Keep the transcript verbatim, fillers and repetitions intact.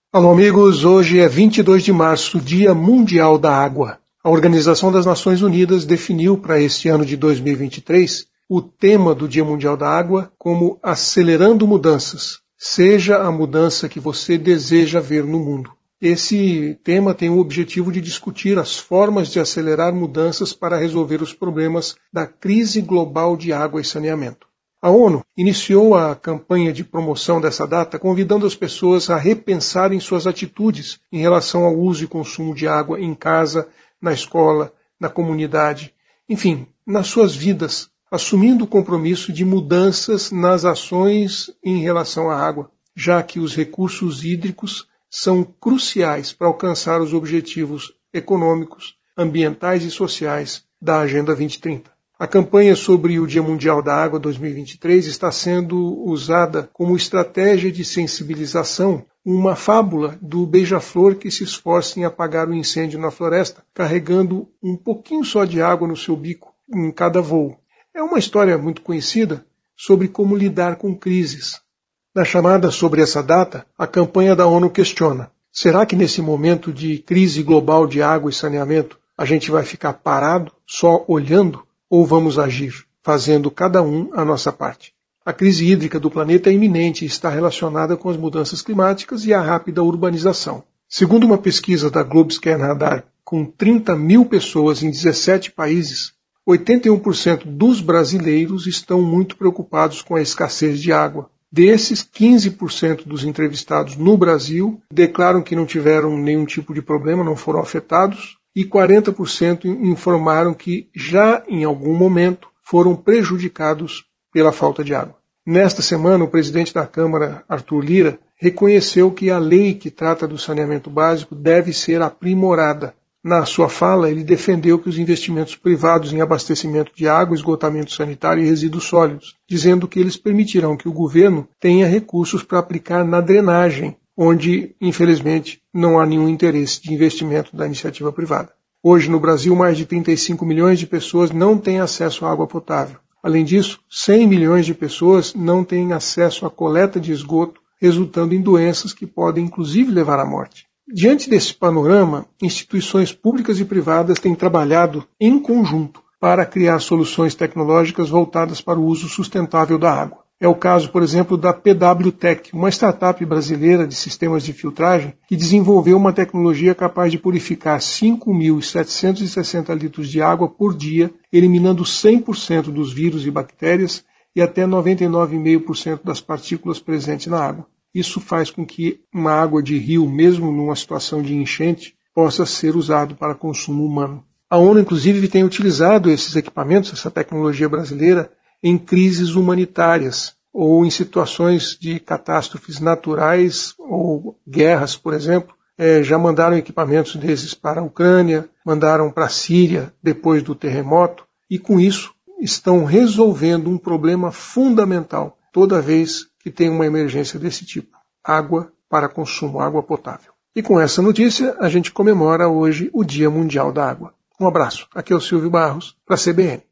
Alô amigos, hoje é vinte e dois de março, Dia Mundial da Água. A Organização das Nações Unidas definiu para este ano de dois mil e vinte e três o tema do Dia Mundial da Água como acelerando mudanças, seja a mudança que você deseja ver no mundo. Esse tema tem o objetivo de discutir as formas de acelerar mudanças para resolver os problemas da crise global de água e saneamento. A ONU iniciou a campanha de promoção dessa data convidando as pessoas a repensarem suas atitudes em relação ao uso e consumo de água em casa, na escola, na comunidade, enfim, nas suas vidas, assumindo o compromisso de mudanças nas ações em relação à água, já que os recursos hídricos são cruciais para alcançar os objetivos econômicos, ambientais e sociais da Agenda vinte e trinta. A campanha sobre o Dia Mundial da Água dois mil e vinte e três está sendo usada como estratégia de sensibilização, uma fábula do beija-flor que se esforça em apagar o incêndio na floresta, carregando um pouquinho só de água no seu bico em cada voo. É uma história muito conhecida sobre como lidar com crises. Na chamada sobre essa data, a campanha da ONU questiona: será que nesse momento de crise global de água e saneamento a gente vai ficar parado, só olhando? Ou vamos agir, fazendo cada um a nossa parte? A crise hídrica do planeta é iminente e está relacionada com as mudanças climáticas e a rápida urbanização. Segundo uma pesquisa da Globescan Radar, com trinta mil pessoas em dezessete países, oitenta e um por cento dos brasileiros estão muito preocupados com a escassez de água. Desses, quinze por cento dos entrevistados no Brasil declaram que não tiveram nenhum tipo de problema, não foram afetados, e quarenta por cento informaram que já em algum momento foram prejudicados pela falta de água. Nesta semana, o presidente da Câmara, Arthur Lira, reconheceu que a lei que trata do saneamento básico deve ser aprimorada. Na sua fala, ele defendeu que os investimentos privados em abastecimento de água, esgotamento sanitário e resíduos sólidos, dizendo que eles permitirão que o governo tenha recursos para aplicar na drenagem, onde, infelizmente, não há nenhum interesse de investimento da iniciativa privada. Hoje, no Brasil, mais de trinta e cinco milhões de pessoas não têm acesso à água potável. Além disso, cem milhões de pessoas não têm acesso à coleta de esgoto, resultando em doenças que podem, inclusive, levar à morte. Diante desse panorama, instituições públicas e privadas têm trabalhado em conjunto para criar soluções tecnológicas voltadas para o uso sustentável da água. É o caso, por exemplo, da P W Tech, uma startup brasileira de sistemas de filtragem que desenvolveu uma tecnologia capaz de purificar cinco mil setecentos e sessenta litros de água por dia, eliminando cem por cento dos vírus e bactérias e até noventa e nove vírgula cinco por cento das partículas presentes na água. Isso faz com que uma água de rio, mesmo numa situação de enchente, possa ser usado para consumo humano. A ONU, inclusive, tem utilizado esses equipamentos, essa tecnologia brasileira, em crises humanitárias ou em situações de catástrofes naturais ou guerras, por exemplo. É, já mandaram equipamentos desses para a Ucrânia, mandaram para a Síria depois do terremoto e com isso estão resolvendo um problema fundamental toda vez que tem uma emergência desse tipo: água para consumo, água potável. E com essa notícia a gente comemora hoje o Dia Mundial da Água. Um abraço. Aqui é o Silvio Barros para a C B N.